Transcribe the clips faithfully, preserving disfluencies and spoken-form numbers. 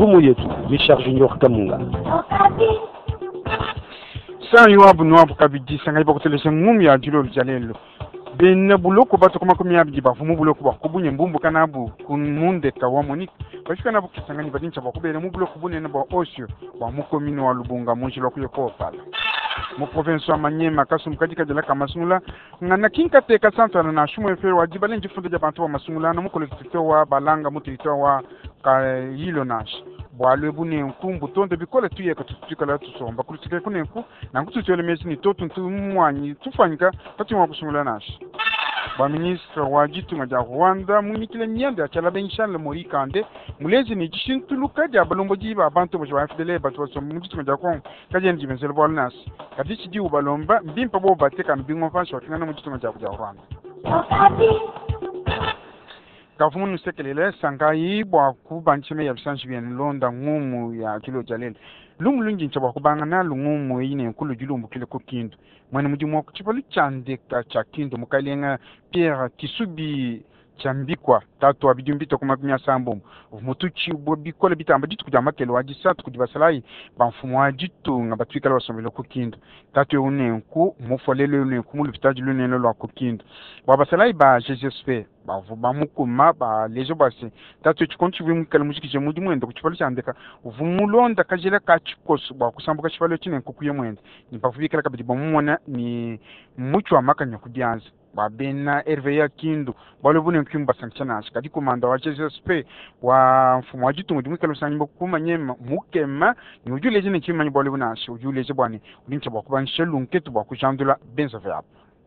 ngumu yetu Richard Junior Kamunga. San yuabu nuabu kabidi sanga iba kutelesha ngumi ya jilo jalelo. Ben buloko bato kuma kumi abdi ba fumu buloko ba kubunye mbumbu kanabu kunmunde kawa Monique. Bashika nabu kisanga ni badincha ba kubele mu buloko bune na ba osio ba mukomino wa Lubunga munjilo kuyo kopala. Mu province wa Manyema kasum kadika jala kamasungula ngana kinka te kasanta na shumo efero wa jibale njifunde jabantu wa masungula na mu kolektifite wa balanga mu territoire wa ka yilo nash. Bwalwe bune nkumbu tonde bikole tuye katutuka la tusomba kulisike kunenku na kututole mesi ni totu ntu mwanyi tufanyika tatu wa kusungula nash. Ba ministre wa jitu maja Rwanda munikile nyanda chala benchan le mori kande mulezi ni jishintuluka ja balombo jiba abantu bo jwa fdele batu so mujitu maja kon kaje ndi benzele bol nas kadichi di ubalomba mbimpa bo bateka mbingo fasho kingana mujitu maja ja Rwanda. Kafumu sekelele sangai bwa kubanchime ya bisanshi bien londa ngumu ya kilo jalele lumu lungi nchaba kubanga na lungumu yine nkulu julumbu kile kukindu mwana mujimo kuchipali chande ka chakindu mukalenga Pierre Kisubi chambikwa tatu abijumbito kuma kumya sambo mutuchi bobikola bitamba jitu kujama kelo ajisatu kudibasalai bamfumu ajitu ngabatwikala wasomelo kukindu tatu yone nku mufolele yone kumulu bitaji lune lolo kukindu babasalai ba G G S P bavu bamukuma ba lejo basi tatu chikonchivi mukala muziki je mudi mwendo kuchipali chandeka vumulonda kajela kachikoso ba kusambuka chipalo chine nkukuye mwendo ni bavubikala kabidi bomumona ni mucho amakanya kudianza babena R V ya kindu balobune nkimba sanctionage kadi komanda wa G S S P wa mfumo wa jitu ngudimwe kalo sanimbo kumanyema mukema ni ujule jine chimanyi balobuna shi ujule je bwani ulincha bakubanisha lunketu bakujandula benza vya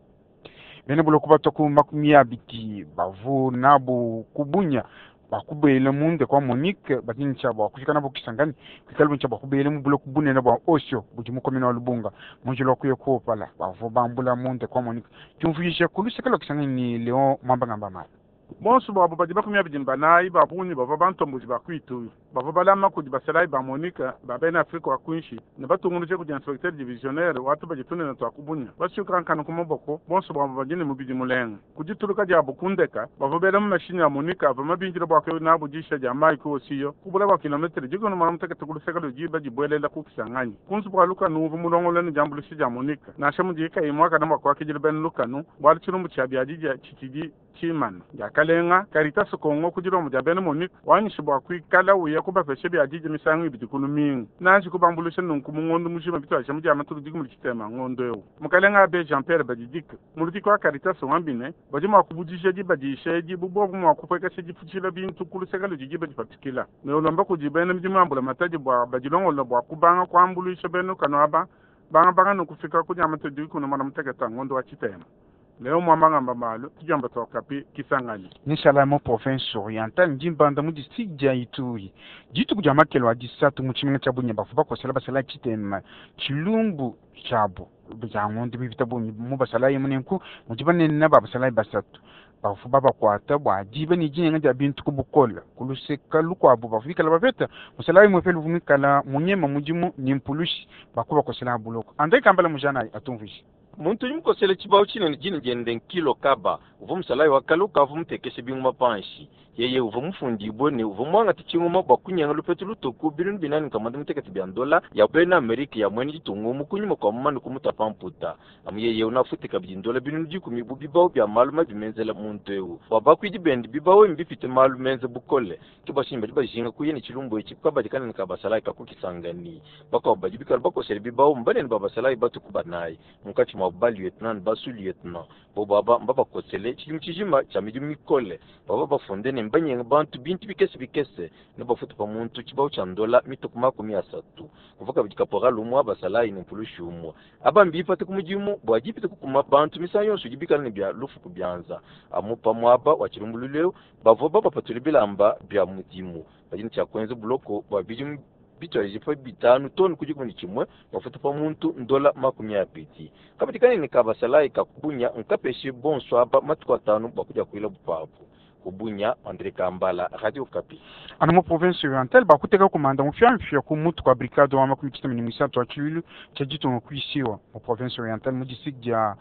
bene bulo kubato ku makumia biti bavu nabu kubunya bakubele munde kwa Monique batincha ba kushikana bo kisangani kikalbu ncha bakubele mu bulo kubune na ba osio bujimu komina Lubunga munjilo kuye ko pala bavu bambula munde kwa Monique tumfisha kulusekalo kisangani ni Leon mamba ngamba mali. Bonso babo badiba kumya bijimba nayi babuni baba bantombo jibakwitu baba balama ku dibasalai ba Monique babena Afrika wa kunshi ne batunguruje ku inspecteur divisionnaire watu bajitune na twakubunya bashuka kan ku maboko bonso babo bajine mu bijimulenga kujituruka ja bukundeka baba bela mu machine ya Monique aba mabinjira bako na bujisha ja mai ko siyo kubula ba kilometre jigo no maramta ka tukulu sekalo jiba jibwelela ku kisangani kunzu bwa luka nuvu mulongo lene jambulu shi ja Monique na shamu jika imwaka na makwa kijile ben luka no bwali chirumbu cha biaji chikiji chiman ya kalenga Caritas Kongo kujiro mu jabene Monique wani shibwa kwikala uya kuba feshe bya jiji misangu ibidikulu mingu naji kubambulusha nunkumu ngondo mushima bitwa shamu jama turu digu mulitema ngondo yo mukalenga be Jean Pierre Badijik muliti kwa Caritas wambine bajima kubujisha jiba jishe jibu bobu mu akupeka se jifuchila bintu kulu sekalo jiba jipatikila ne olomba kujibene mjima ambula mataji bwa bajilongo lo bwa kubanga kwambulusha beno kanwaba banga banga nukufika kujama turu kuno mwana mteketa ngondo wa chitema. Leo mwambanga mbamalo tujamba tokapi kisangani nishala mo province orientale njimbanda mu district ja Ituri jitu kujama kelo adisatu mu chimenga cha bunya bafuba ko sala basala chitema chilumbu chabo byango ndi bitabu mu basala yemunenku mujibane na babasala basatu bafuba bakwata bwa jibe ni jinga ja bintu kubukola kuluseka lukwabo bafika la baveta musala yemu felu vumikala munyema mujimu nimpulushi bakuba ko sala buloko andai kambala mujana atumvishi muntu yimko sele chibao chine ni jini jende kilo kaba uvu msalai wakaluka uvu mtekeshe bingu mapanshi yeye uvu mfundi ibone uvu mwanga tichingu mba kunyanga lupetu lutoku bilinu binani kamanda mteka tibiandola ya bena Amerika ya mweni jitungu mukunyuma kwa mmanu kumuta pamputa amu yeye unafuti kabijindola bilinu jiku mibu bibao bia maluma bimenzela muntu ewu wabaku ijibendi bibao mbifite malu menze bukole kiba shimba jiba jinga kuyeni chilumbo ichi kwa badikani nikabasalai kakukisangani baka wabajibika bako sele bibao mbane ni babasalai batu kubanai mkachi mwa lieutenant basu lieutenant bo baba mbaba kosele chimchijima chamidi mikole baba bafonde ne mbanye bantu bintu bikese bikese ne bafuta pa muntu chibao cha ndola mitokuma kumi asatu kuvuka bikaporal umwa basalai ne pulushumwa abambi ipate kumujimu bwajipite kukuma bantu misayo sujibika ne bya lufu kubyanza amupa mwaba wachirumbululeo bavo baba patuli bilamba bya mudimu bajini cha kwenze bloko bwa bijimu bito ejipo bitanu tonu kujikuni chimwe wafuta pa muntu ndola makumi ya piti kapitikani ni kabasalai kakubunya nkapeshi bonso aba matuko atanu bakuja kuila bupapu kubunya Andre Kambala Radio Okapi ana mo province orientale bakuteka komanda mfya mfya ku mutu kwa brigade wa makumi kitami ni mwisatu wa chilu cha jitu ngokuisiwa mo province orientale mu district ya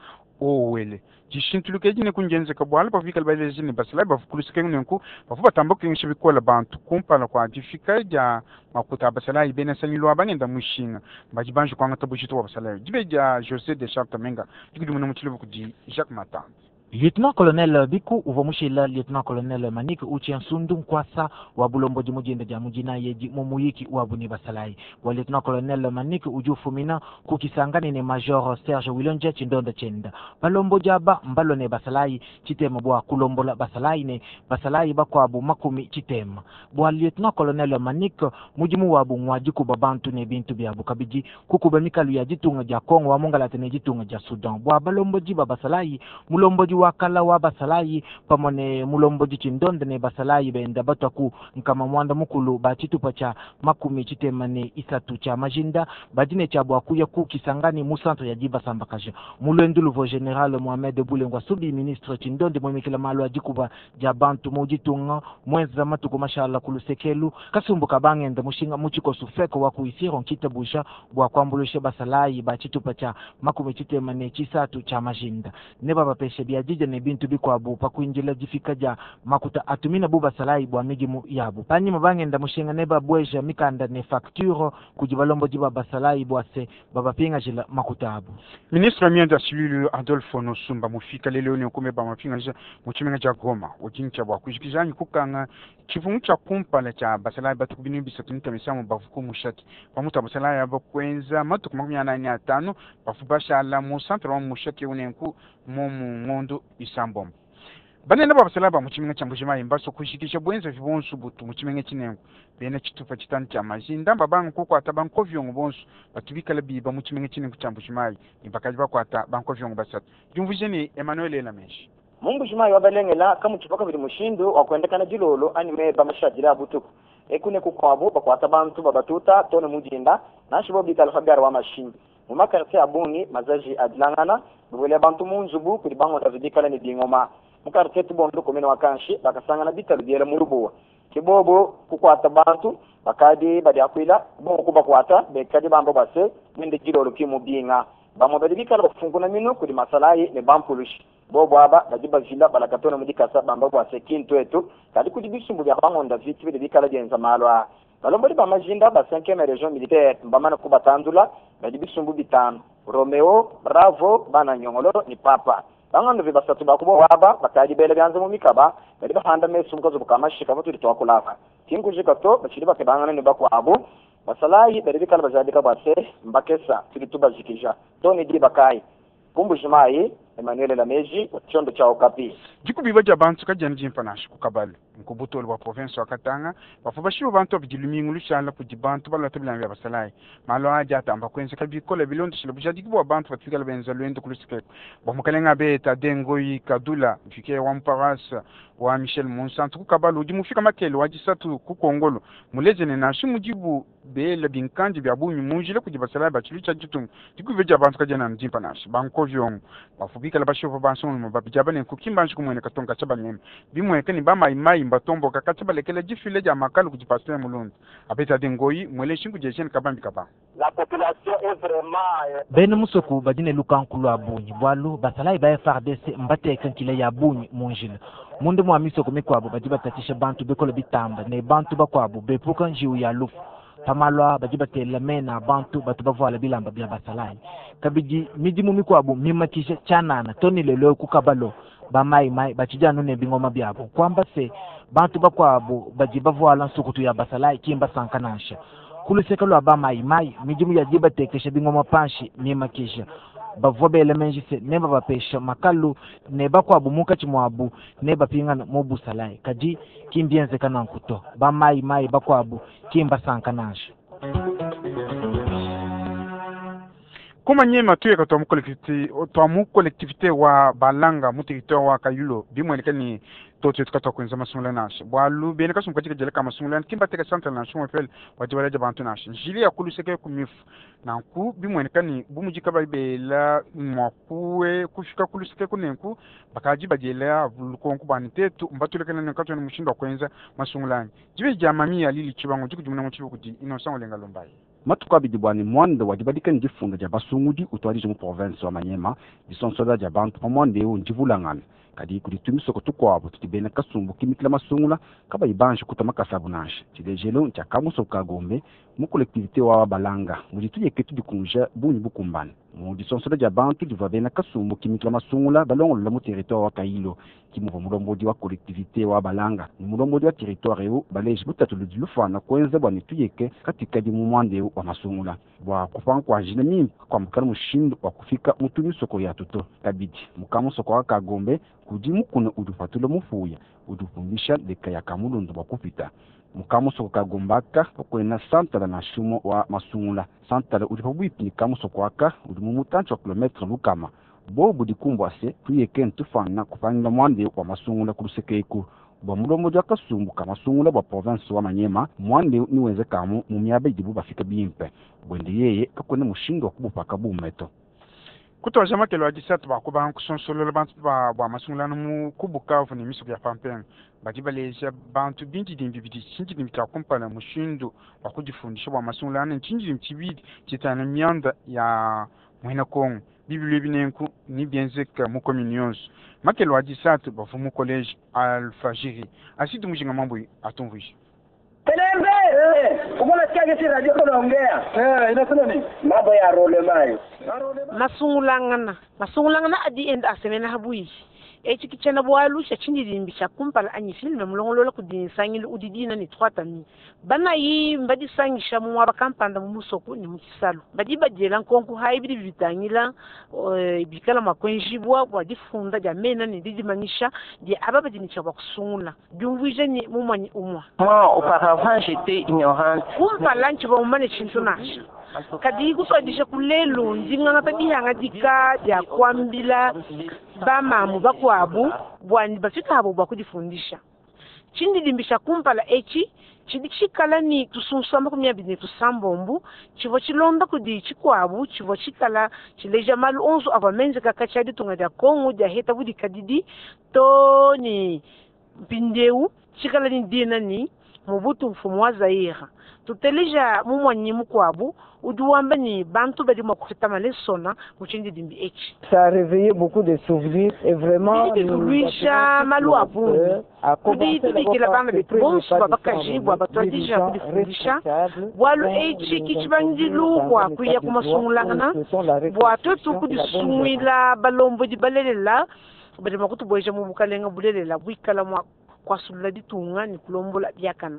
owele jishintuluke jine kunjenze kabwala pa vikal baile jine basala ba fukulusike ngenku ba fuba tamboke ngishibi kola bantu kumpala kwa difika ja makuta basala ibena sanilo abangenda mushinga bajibanju kwanga tabushito basala jibe ja José de Charte Menga dikudumuna mutilibu kudi Jacques Matanda. Lieutenant-colonel Biku uvomushila Lieutenant-colonel Manik Uchien Sundum Kwasa wa Bulombo Jimujinde ja mujina yeji mumuyiki wa Buni Basalai. Wa Lieutenant-colonel Manik ujufumina kukisangani ne Major Serge Wilonje Chindonda Chenda. Balombo jaba mbalo ne Basalai chitema bwa kulombola Basalai ne Basalai bakwa abu makumi chitema. Bwa Lieutenant-colonel Manik mujimu wa abu mwajiku babantu ne bintu bya bukabiji kukubamika luya jitunga ja Kongo wa mongalate ne jitunga ja Sudan. Bwa balombo jiba Basalai mulombo wakala wa Basalai pamone mulombo chindonde ne Basalai benda bataku nkama mwanda mukulu bachitupa cha makumi chitemane isatu cha majinda badine cha bwakuya ku kisangani mu centre ya Jiba Sambakaje mulenduluvo general Mohamed Boulengwa subi ministre chindonde mwemekela malo ajikuba ja bantu mujitunga mwenza matuko mashallah kulusekelu kasumbu kabange nda mushinga muchiko sufeko wa kuisiro kitabusha bwa kwambulushe Basalai bachitupa cha makumi chitemane chisatu cha majinda ne baba peshe bia jija ne bintu bikwa bu pakuinjila jifika ja makuta atumina buba Salai bwa migimu yabu panyi mabange nda mushinga neba bweja mikanda ne facture kujibalombo jiba Basalai bwa se baba pinga jila makuta abu. Ministre mienda Silulu Adolfo Nosumba mufika lelo ne kumeba mapinga ja muchimenga ja Goma ojincha bwa kujikizani kukanga chifungu cha kumpala cha Basalai batukubini bisatunita misamu bavuku mushati pamuta Basalai abakwenza matuku makumi nane na tano bafubasha la mu centre wa mushati unenku momu ngondo isambom bane naba Basalai ba muchimenga cha mbujima imbaso kushikisha bwenza vibonsu butu muchimenga chinengu bene chitupa chitani cha majinda babangu kuko atabanko vyongo bonsu batubika labi ba muchimenga chinengu cha mbujima impakaji ba kwata banko vyongo basatu jumvujeni Emmanuel Elameshi Mungu jumai wabalengela kama chipaka bili mushindu wakuendekana jilolo anime bamashajira butuku ekune kukwabo bakwata bantu babatuta tone mujinda nashibo bika alfabiyar wa mashindi mumakarse abuni mazaji adlangana bwele bantu munzubu kuli bango tazidikala ni dingoma mukarse tubondo komene wakanshi bakasangana bita biere murubuwa kibobo kukwata bantu bakadi badi akwila bo kubakwata bekadi bambo base mende jilolo kimu binga bamo badi bika bafunguna minu kuli Masalai ne bampulushi bobo aba bajiba jila balakatona mudikasa bamba bwase kintu etu kadi kudi bisumbu bya bangonda viti bide bikala jenza malwa balomboli ba majinda ba cinquième région militaire mbamana kubatandula badi bisumbu bitano Romeo Bravo bana nyongolo ni papa bangando be basatu bakubo waba bakadi bele byanze mu mikaba badi bahanda mesu mkozo bukamashika mutu litwakulava tingu jikato bachiri bakebangana ne bakwabu Basalai badi bikala bazadika base mbakesa tilituba jikija toni di bakai kumbu jimai Emmanuel Elameji chondo cha Okapi jikubiba ja bantu kajani jimpanashi kukabali mkubutolo wa province wa Katanga bafubashibo bantu bijilumingu lushala kujibantu bala tabilambi ya Basalai malo aja tamba kwenze kabikola bilondo shilo bujadikibo wa bantu fatikala benza luendo kulusike bamukalenga beta dengoyi kadula mfike wa mparas wa Michel Monsanto kukabali ujimufika makele wajisatu kukongolo mulezene na shimujibu bela binkanji bya bunyu munjile kujibasalai bachilucha jitungu jikubiba ja bantu kajana jimpanashi bankovyo bafubika la bashofa bansonu mababijaba ne kukimbanshi kumwene katonga chabanyema bimweke ni bama imai mbatombo kakachaba lekele jifile ja makalu kujipastea mulundu apeta dengoyi mwele shingu jeshen kabambi kaba la population est vraiment bene musoku badine lukankulu abunyi bwalu Basalai ba F R D C mbate kankile ya abunyi munjile mundu mwa misoko mikwabo bajiba tatisha bantu bekole bitamba ne bantu bakwabo bepuka njiu ya lufu pamalwa bajiba telemena bantu batu bavala bilamba bya Basalai kabiji midimu mikwabo mimakisha chanana toni lelo kukabalo ba mai mai bachijanu ne bingoma byabo kwamba se bantu bakwabo bajiba voala nsukutu ya Basalai kimba sankanasha kuluseka lwa ba mai mai midimu ya jiba tekesha bingoma panshi mimakisha bavobe elemenjise neba bapesha makalu neba kwabo muka chimwabu neba pingana mu Basalai kaji kimbienze kana nkuto ba mai mai bakwabo kimba sankanasha Kuma nyema tuye kato mu collectivité to mu collectivité wa Balanga mu territoire wa Kayulo bimweleka ni tote tukato kwenza masumula nashi bwalu bene kasum katika jele kama masumula kimba teka central nation fel wajibala jabantu nashi jili ya kuluseke kumifu na ku bimweleka ni bumujika baibela mwakuwe kufika kuluseke kunenku bakaji bajela vulukonku banitetu mbatulekana nakato ni mushindo kwenza masumula jibe jamami ya lili chibango jikujumuna muchibu kuti inosango lenga lombai matuka bidi bwani mwanda wa dibadika njifunda ja basungudi utwali jumu province wa Manyema disonsoda ja bantu pa mwanda u njivulangana kadi kulitumiso kutukwabo tutibena kasumbu kimitla masungula kaba ibanshi kutama kasabunashe chilejelo ncha kamuso kagombe mu collectivité wa balanga mujituye ketu dikunja bunyi bukumbana mu disonsoda ja bantu divabena kasumbu kimitla masungula balongo la mu territoire wa Kailo kimuvo mulombodi wa collectivité wa balanga ni mulombodi wa territoire u baleji butatu ludilufana kwenza bwani tuyeke katika di mumwande wa masungula bwa kupanga kwa jinami kwa mukana mushindo wa kufika mutumiso ko ya tuto kabidi mukamuso kwa kagombe kudimu kuna udufatula mufuya udufundisha deka ya kamulundu bakupita mukamuso kagombaka okwena santala na shumo wa masungula santala udifabwipi kamuso kwaka udumumutancho kilometre lukama bobu dikumbwase tuyeke ntufana kufanya mwande wa masungula kurusekeku bwa mulomo dwa kasumbu ka masungula bwa province wa Manyema mwande niwenze kamu mumyabe dibu bafika bimpe bwende yeye kakwena mushindo kubupaka bumeto kutoja makelo ajisatu ba kuba kusonsolo bantu ba ba masungula no kubuka ofuni miso ya pampen badibaleja bantu binti dimbi biti cinji dimbi ta kompana mushindo ba kujifundisha ba masungula no cinji dimbi tibidi kitana myanda ya mwena kongo bibili binenku ni bienzeka mu communions makelo ajisatu ba fumu college Alfajiri asitu mujinga mambo atonvushi Telembe eh umeona sikia si radio kunaongea eh inasema nini mambo ya role mayo masungulangana masungulangana adi enda asemena habui echi kichana bwalu cha chindi dimbi cha kumpala anyi filme mulongolola kudinsangile udidina ni trois tami bana yi mbadi sangisha mu abakampanda mu musoko ni mukisalo badi badela nkonku haibidi bitangila e, bikala makwenjibwa bwa difunda ja mena ni didimanisha di ababa dini cha bakusungula dumvije ni mumani umwa moi auparavant j'étais ignorante kumpala nchi ba umane chintunasha kadi kusodisha kulelo ndinganga tabihanga dika ya kwambila bamamu bakwabu bwani bafika abo bakudifundisha chindi dimbisha kumpala echi chidikikala ni tusunsamba kumya bine tusambombu chivo chilonda kudi chikwabu chivo chikala chileja malu onzo avamenze kakachadi tunga dia Kongo dia heta budi kadidi to ni pindeu chikala ni dina ni Mobutu mfumu wa Zaire tuteleja mumwanyi mukwabu uduwamba ni bantu badi makufita malesona muchindi dimbi echi ça a réveillé beaucoup de souvenirs et vraiment nous malu abu kudi tudikila bana bitu bonsu babakaji bwa batwadija kudifundisha bwalu echi kichibandilu kwa kuya kumasungulangana bwa totu kudisumwila balombo di balelela badi makutu boja mubukalenga bulelela bwikala mwa kwa sulula ditunga ni kulombola byakana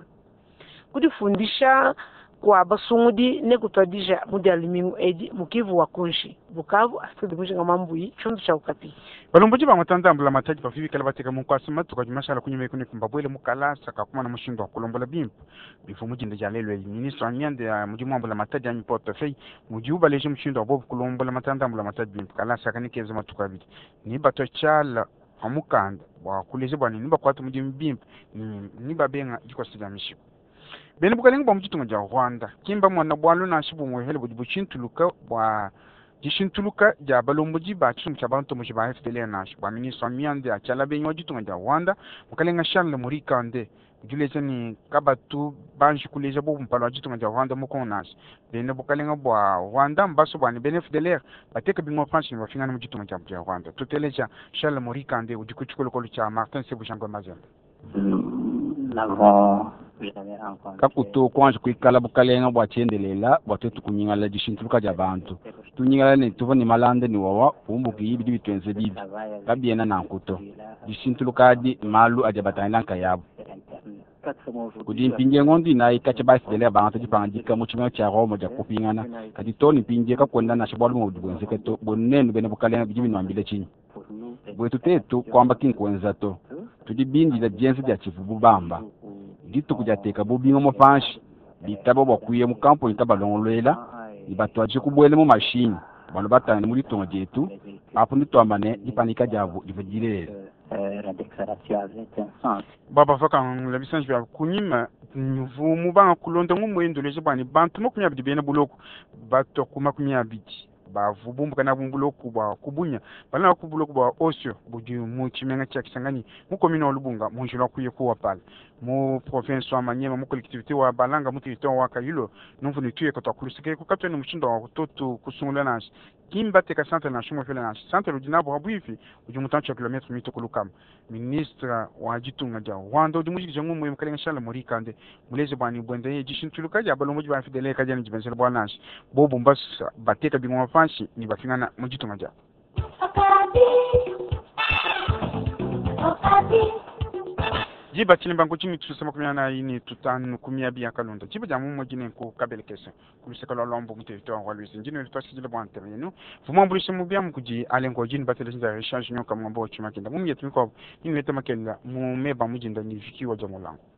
kudifundisha kwa basungudi ne kutwadija mudi alimingu edi mukivu wa kunshi Bukavu asidi mujinga mambuyi chundu cha ukapi balomboji ba matandambula mataji ba fivi kala bateka mu kwasima tukajimashala kunyume kuni kumbabwele mukala saka kuma na mushindo wa kulombola bimpu bifu mujinda jalelo ya ministre anyande ya mujimwambula mataji anyi portefeuille mujiuba leje mushindo wa bobu kulombola matandambula mataji bimpu kala saka nikeze matukabiti ni bato chala amukanda wa kuleze bwani niba kwatu mujimbimpu niba benga jikwa sida mishiku bene bukalenga bwa mujitunga ja Rwanda kimba mwana bwalu na shibu mwehele bujibu chintuluka bwa jishintuluka ja balomboji ba chum cha bantu mushi ba F D L N na shibu ministre miande a chala benyo jitunga ja Rwanda bukalenga Charles Murika ande juleze ni kabatu banji kuleja bo mpalo jitunga ja Rwanda mukonash bene bukalenga bwa Rwanda mbaso bwa ni bene F D L R bateka bingo France ni bafingana mujitunga ja ja Rwanda tuteleja Charles Murika ande ujikuchukolo kolo cha Martin Sebujangwa Mazembe navo kakuto kwanje kwikala bukalenga bwa chendelela bwatu kunyingala jishintuluka ja bantu tunyingala ne tuva ni malande ni wawa umbuki yibidi bitwenze bibi kabiena na nkuto jishintuluka di malu ajabatana nka yabo kudi mpinje ngondi na ikache basi dele bantu jipangika muchimyo cha romo ja kupingana kadi toni mpinje ka kwenda na shibwalu mu dubwenze keto bonene bene bukalenga bijibi nwambile chini bwetu tetu kwamba kinkwenza to tudibindi la jensi ja chifubu bamba ndito kujateka bubingo mofanshi bitabo bakwiye mu kampo itabalongolela ibatwaje kubwele mu machine bano batanga muri tonga jetu apo nditwambane ipanika jabo ivugirere la déclaration avait un sens baba faka la bisanji ya kunyima vumu banga kulonda ngumwendo leje bani bantu mokunya bidibena buloko bato kuma kumya biti ba vubumbu kana bumbulo kubwa kubunya bala kubulo kubwa osio buju mu chimenga cha kisangani mu komino lubunga mu njilo kuye kuwa pala mu province wa Manyema mu collectivité wa Balanga mu territoire wa Kayulo numfu ni tuye kwa kulusike ku katwe ni mshindo wa kutoto kusungula nashi kimba teka centre na shumo fele nashi centre ludinabo habuifi uju mutancho kilometre mito kulukam ministre wa jitunga ja wando di mujiki jangu mu yemkalenga shala morikande muleze bani bwende jishin tuluka ja balo muji ba fidele ka jani jibensel bwa nashi bobo mbas bateka bi mo fanshi ni bafingana mujitunga ja jiba chilimba nkuchimi tusema kumyana ini tutanu kumia biya kalonda jiba jamu mwajine ku kabele kese kuluseka lolombo mutevito wa luisi njino ilitwasi jile bwante yenu fuma mbulishe mubia mkuji alengo jini batele zinza rechange nyoka mwambo chima kenda mumi yetumiko ini leta makela mumeba mujinda ni viki wa jamu langu